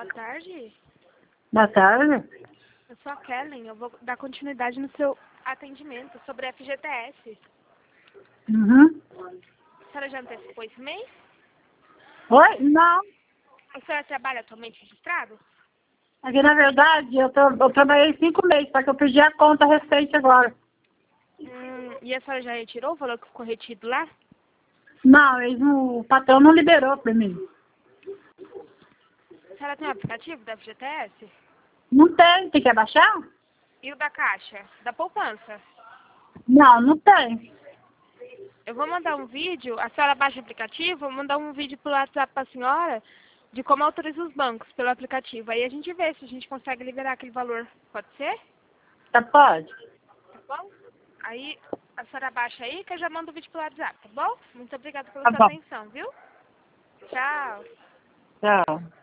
tarde. Boa tarde. Eu sou a Kellen. Eu vou dar continuidade no seu atendimento sobre a FGTS. Uhum. A senhora já antecipou esse mês? Oi? Não. A senhora trabalha atualmente registrado? Aqui, na verdade, eu trabalhei 5 meses, só que eu perdi a conta recente agora. E a senhora já retirou o valor que ficou retido lá? Não, o patrão não liberou pra mim. A senhora tem o aplicativo da FGTS? Não tem que abaixar? E o da Caixa? Da poupança? Não tem. Eu vou mandar um vídeo, a senhora baixa o aplicativo, vou mandar um vídeo pelo WhatsApp para a senhora de como autoriza os bancos pelo aplicativo. Aí a gente vê se a gente consegue liberar aquele valor. Pode ser? Tá, pode. Tá bom? Aí a senhora baixa aí que eu já mando o vídeo pelo WhatsApp, tá bom? Muito obrigada pela Tá sua bom. atenção, viu? Tchau. Tchau.